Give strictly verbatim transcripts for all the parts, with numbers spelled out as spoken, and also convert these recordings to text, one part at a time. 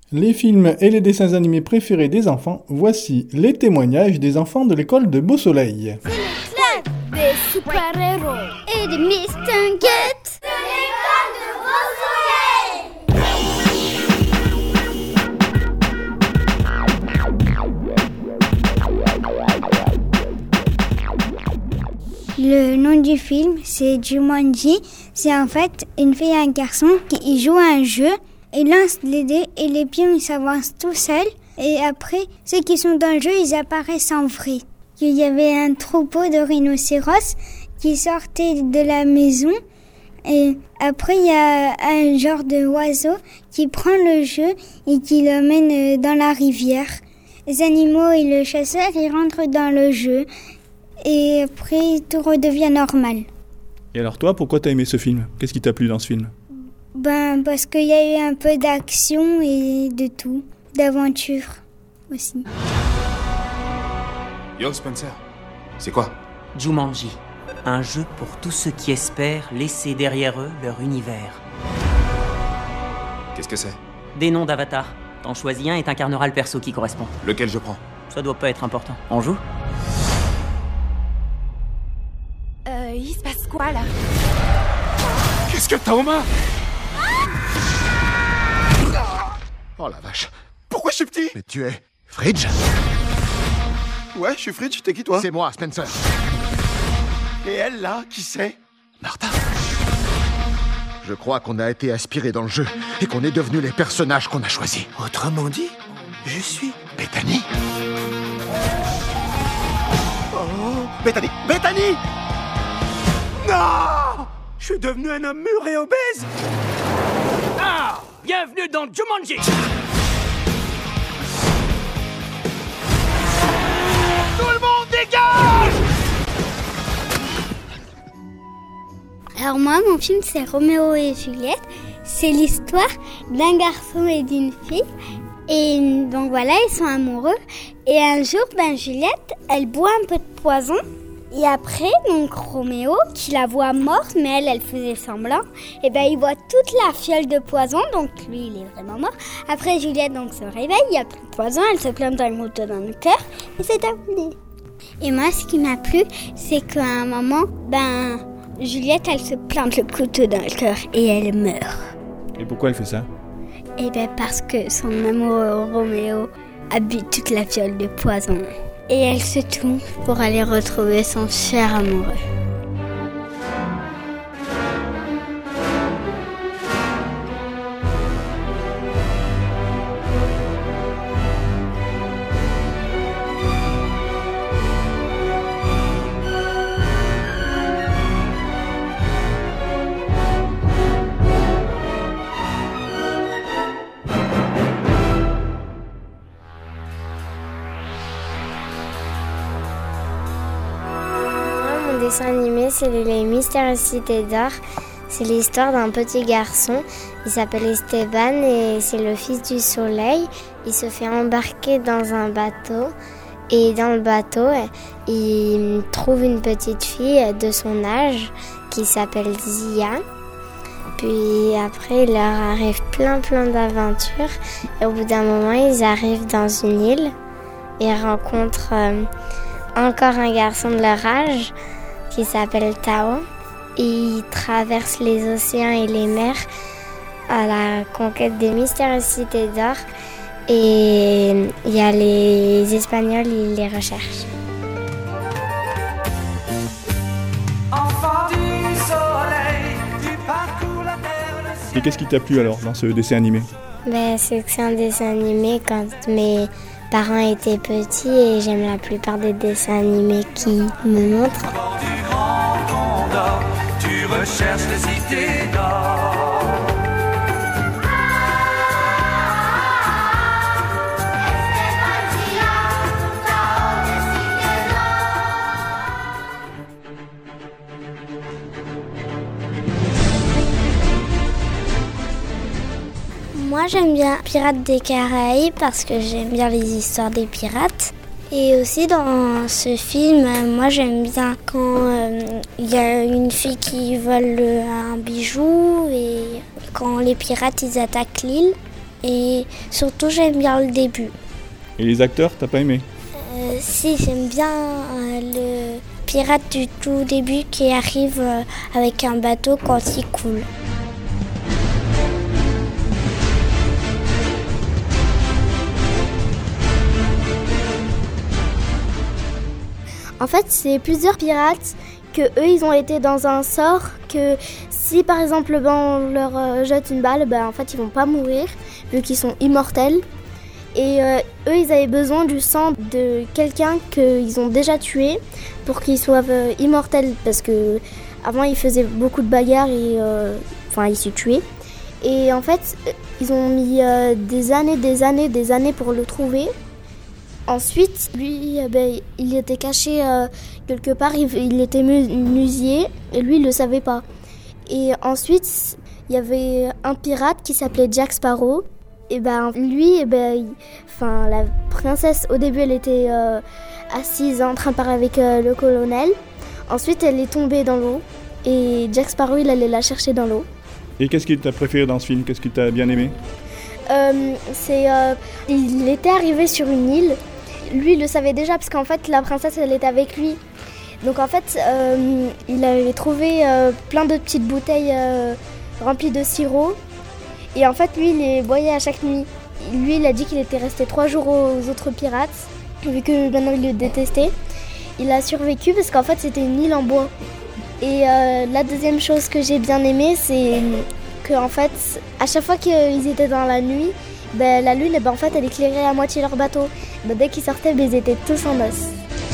Les films et les dessins animés préférés des enfants, voici les témoignages des enfants de l'école de Beau Soleil. C'est le club des super-héros et des mistinguettes de l'école de Beau Soleil. Le nom du film, c'est Jumanji. C'est en fait une fille et un garçon qui jouent à un jeu. Ils lancent les dés et les pions ils s'avancent tout seuls. Et après, ceux qui sont dans le jeu, ils apparaissent en vrai. Il y avait un troupeau de rhinocéros qui sortait de la maison. Et après, il y a un genre de oiseau qui prend le jeu et qui l'emmène dans la rivière. Les animaux et le chasseur, ils rentrent dans le jeu. Et après, tout redevient normal. Et alors toi, pourquoi t'as aimé ce film ? Qu'est-ce qui t'a plu dans ce film ? Ben, parce qu'il y a eu un peu d'action et de tout, d'aventure aussi. Yo Spencer, c'est quoi ? Jumanji, un jeu pour tous ceux qui espèrent laisser derrière eux leur univers. Qu'est-ce que c'est ? Des noms d'avatars. T'en choisis un et t'incarneras le perso qui correspond. Lequel je prends ? Ça doit pas être important. On joue ? Euh, il se passe quoi là ? Qu'est-ce que t'as aux mains ? Oh la vache. Pourquoi je suis petit ? Mais tu es Fridge ? Ouais, je suis Fridge, t'es qui toi ? C'est moi, Spencer. Et elle là, qui c'est ? Martha. Je crois qu'on a été aspirés dans le jeu et qu'on est devenus les personnages qu'on a choisis. Autrement dit, je suis Bethany. Oh, Bethany, Bethany ! Non ! Je suis devenu un homme mûr et obèse ! Ah ! Bienvenue dans Jumanji ! Tout le monde dégage ! Alors moi, mon film, c'est Roméo et Juliette. C'est l'histoire d'un garçon et d'une fille. Et donc voilà, ils sont amoureux. Et un jour, ben Juliette, elle boit un peu de poison. Et après, donc Roméo, qui la voit morte, mais elle, elle faisait semblant, et ben il voit toute la fiole de poison, donc lui, il est vraiment mort. Après, Juliette donc se réveille, il y a plus de poison, elle se plante un couteau dans le cœur, et c'est terminé. Et moi, ce qui m'a plu, c'est qu'à un moment, ben Juliette, elle se plante le couteau dans le cœur et elle meurt. Et pourquoi elle fait ça ? Et ben parce que son amoureux Roméo a bu toute la fiole de poison. Et elle se tourne pour aller retrouver son cher amoureux. Mon dessin animé, c'est Les Mystérieuses Cités d'Or. C'est l'histoire d'un petit garçon. Il s'appelle Esteban et c'est le fils du soleil. Il se fait embarquer dans un bateau. Et dans le bateau, il trouve une petite fille de son âge qui s'appelle Zia. Puis après, il leur arrive plein plein d'aventures. Et au bout d'un moment, ils arrivent dans une île. Ils rencontrent euh, encore un garçon de leur âge qui s'appelle Tao. Ils traversent les océans et les mers à la conquête des mystérieuses cités d'or. Et il y a les Espagnols, ils les recherchent. Enfant du soleil, tu parcours la terre. Et qu'est-ce qui t'a plu alors dans ce dessin animé ? Ben, c'est que c'est un dessin animé quand mes parents étaient petits et j'aime la plupart des dessins animés qui me montrent. Bord du grand Condor, tu recherches les cités d'or. Moi, j'aime bien Pirates des Caraïbes parce que j'aime bien les histoires des pirates. Et aussi dans ce film, moi j'aime bien quand il euh, y a une fille qui vole un bijou et quand les pirates ils attaquent l'île. et surtout j'aime bien le début. Et les acteurs, t'as pas aimé? Euh, si, j'aime bien euh, le pirate du tout début qui arrive euh, avec un bateau quand il coule. En fait, c'est plusieurs pirates que eux, ils ont été dans un sort que si par exemple ben, on leur euh, jette une balle, ben, en fait, ils vont pas mourir vu qu'ils sont immortels. Et euh, eux, ils avaient besoin du sang de quelqu'un qu'ils ont déjà tué pour qu'ils soient euh, immortels parce que avant ils faisaient beaucoup de bagarres et euh, enfin ils se tuaient. Et en fait, ils ont mis euh, des années, des années, des années pour le trouver. Ensuite, lui, euh, ben, il était caché euh, quelque part, il, il était musillé et lui, il le savait pas. Et ensuite, il y avait un pirate qui s'appelait Jack Sparrow. Et ben lui, et ben, il, enfin la princesse, au début, elle était euh, assise en train de parler avec euh, le colonel. Ensuite, elle est tombée dans l'eau et Jack Sparrow, il allait la chercher dans l'eau. Et qu'est-ce que t'as préféré dans ce film? Qu'est-ce que t'as bien aimé? euh, C'est, euh, il était arrivé sur une île. Lui, il le savait déjà parce qu'en fait, la princesse, elle était avec lui. Donc en fait, euh, il avait trouvé euh, plein de petites bouteilles euh, remplies de sirop. Et en fait, lui, il les boyait à chaque nuit. Lui, il a dit qu'il était resté trois jours aux autres pirates, vu que maintenant il le détestait. Il a survécu parce qu'en fait, c'était une île en bois. Et euh, la deuxième chose que j'ai bien aimée, c'est qu'en fait, à chaque fois qu'ils étaient dans la nuit, ben, la lune, ben, en fait, elle éclairait à moitié leur bateau. Ben, dès qu'ils sortaient, ben, ils étaient tous en os.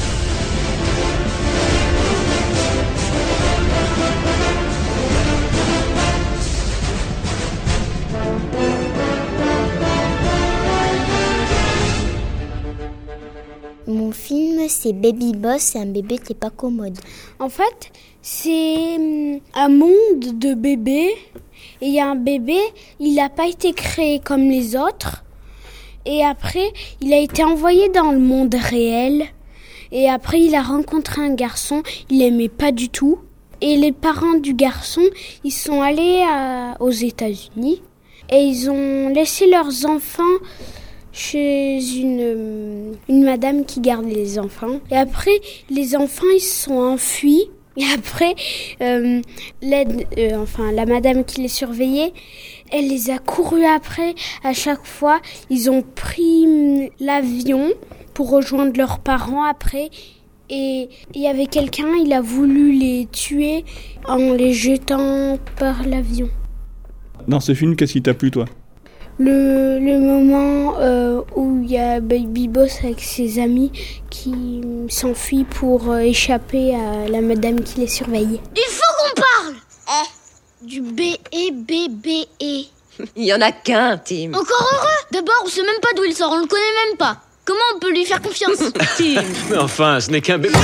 Mon film, c'est Baby Boss, c'est un bébé qui n'est pas commode. En fait, c'est un monde de bébés. Et il y a un bébé, il n'a pas été créé comme les autres. Et après, il a été envoyé dans le monde réel. Et après, il a rencontré un garçon, il l'aimait pas du tout. Et les parents du garçon, ils sont allés à, aux États-Unis. Et ils ont laissé leurs enfants chez une, une madame qui garde les enfants. Et après, les enfants, ils se sont enfuis. Et après, euh, l'aide, euh, enfin, la madame qui les surveillait, elle les a courus après. À chaque fois, ils ont pris l'avion pour rejoindre leurs parents après. Et il y avait quelqu'un, il a voulu les tuer en les jetant par l'avion. Dans ce film, qu'est-ce qui t'a plu, toi? Le, le moment euh, où il y a Baby Boss avec ses amis qui s'enfuient pour euh, échapper à la madame qui les surveille. Il faut qu'on parle eh, du B E B B E. Il y en a qu'un, Tim. Encore heureux. D'abord, on sait même pas d'où il sort, on le connaît même pas. Comment on peut lui faire confiance? Tim. Mais enfin, ce n'est qu'un bébé.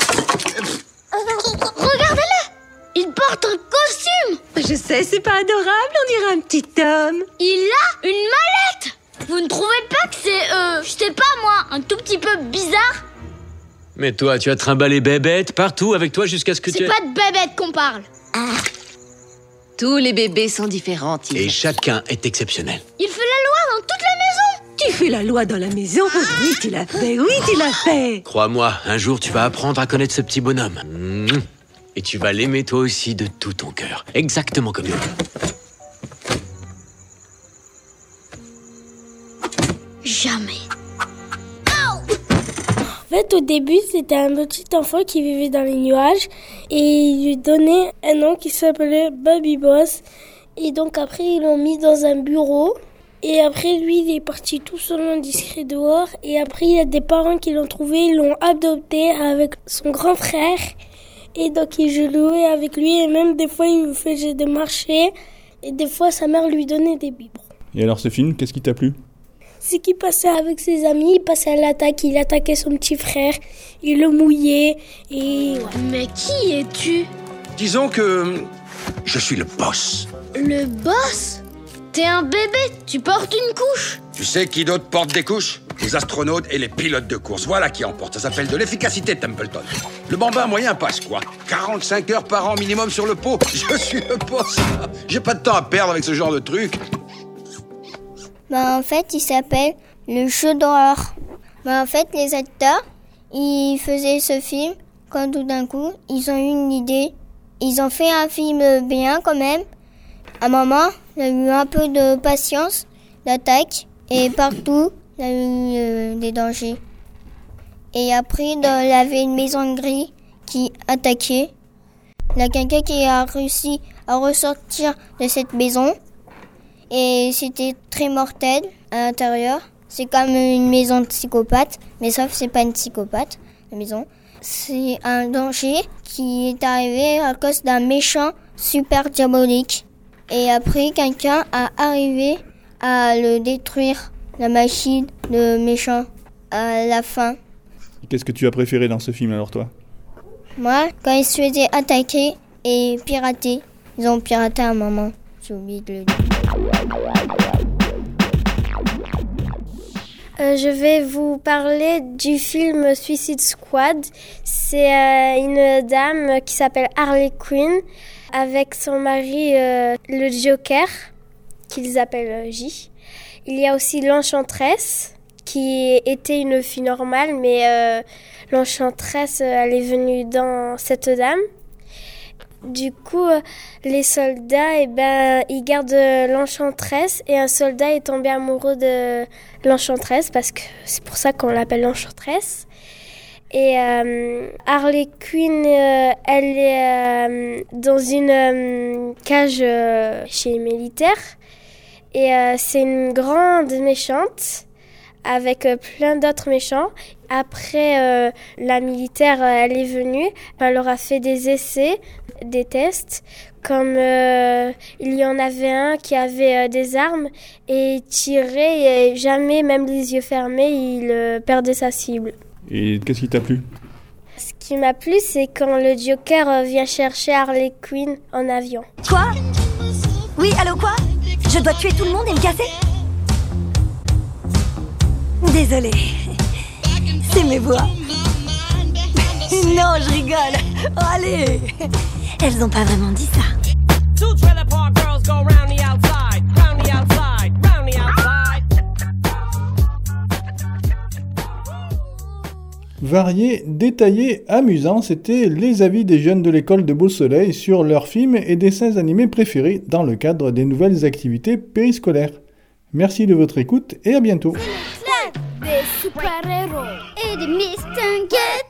Regardez-le. Il porte un costume. Je sais, c'est pas adorable, on dirait un petit homme. Il a une mallette. Vous ne trouvez pas que c'est, euh, je sais pas moi, un tout petit peu bizarre? Mais toi, tu as trimballé Bébête partout avec toi jusqu'à ce que tu... C'est pas de Bébête qu'on parle. Ah. Tous les bébés sont différents, Tim. Et chacun est exceptionnel. Il fait la loi dans toute la maison. Tu fais la loi dans la maison? Oui, tu l'as fait, oui, tu l'as fait. Crois-moi, un jour, tu vas apprendre à connaître ce petit bonhomme. Mmh. Et tu vas l'aimer toi aussi de tout ton cœur. Exactement comme lui. Jamais. En fait, au début, c'était un petit enfant qui vivait dans les nuages et il lui donnait un nom qui s'appelait Baby Boss. Et donc après, ils l'ont mis dans un bureau. Et après, lui, il est parti tout seul en discret dehors. Et après, il y a des parents qui l'ont trouvé, ils l'ont adopté avec son grand frère. Et donc, il jouait avec lui et même des fois, il me faisait des marchés. Et des fois, sa mère lui donnait des biberons. Et alors, ce film, qu'est-ce qui t'a plu? C'est qu'il passait avec ses amis, il passait à l'attaque, il attaquait son petit frère, il le mouillait, et... Ouais. Mais qui es-tu? Disons que... je suis le boss. Le boss? T'es un bébé, tu portes une couche. Tu sais qui d'autre porte des couches? Les astronautes et les pilotes de course. Voilà qui en porte. Ça s'appelle de l'efficacité, Templeton. Le bambin moyen passe quoi? quarante-cinq heures par an minimum sur le pot. Je suis le boss. J'ai pas de temps à perdre avec ce genre de truc. Bah, en fait, il s'appelle Le Jeu d'horreur. Bah, en fait, les acteurs, ils faisaient ce film quand tout d'un coup, ils ont eu une idée. Ils ont fait un film bien quand même. À un moment, il y a eu un peu de patience, d'attaque, et partout, il y a eu euh, des dangers. Et après, il y avait une maison de gris qui attaquait. Il y a quelqu'un qui a réussi à ressortir de cette maison. Et c'était très mortel à l'intérieur. C'est comme une maison de psychopathe, mais sauf que c'est pas une psychopathe, la maison. C'est un danger qui est arrivé à cause d'un méchant super diabolique. Et après, quelqu'un a arrivé à le détruire, la machine, le méchant, à la fin. Qu'est-ce que tu as préféré dans ce film alors, toi? Moi, quand ils se faisaient attaquer et pirater, ils ont piraté à un moment. J'ai oublié de le dire. Euh, je vais vous parler du film Suicide Squad. C'est euh, une dame qui s'appelle Harley Quinn avec son mari euh, le Joker, qu'ils appellent euh, J. Il y a aussi l'Enchantress, qui était une fille normale, mais euh, l'Enchantress, elle est venue dans cette dame. Du coup, euh, les soldats, eh ben, ils gardent l'Enchantress et un soldat est tombé amoureux de l'Enchantress parce que c'est pour ça qu'on l'appelle l'Enchantress. Et euh, Harley Quinn, euh, elle est euh, dans une euh, cage euh, chez les militaires et euh, c'est une grande méchante avec euh, plein d'autres méchants. Après, euh, la militaire, euh, elle est venue, elle leur a fait des essais, des tests, comme euh, il y en avait un qui avait euh, des armes et il tirait et jamais, même les yeux fermés, il euh, perdait sa cible. Et qu'est-ce qui t'a plu? Ce qui m'a plu, c'est quand le Joker euh, vient chercher Harley Quinn en avion. Quoi? Oui, allô, quoi? Je dois tuer tout le monde et me casser? Désolée. C'est mes voix. Non, je rigole. Oh, allez. Elles ont pas vraiment dit ça. Varié, détaillé, amusant, c'était les avis des jeunes de l'école de Beau-Soleil sur leurs films et dessins animés préférés dans le cadre des nouvelles activités périscolaires. Merci de votre écoute et à bientôt. Des super-héros et des mistinguettes.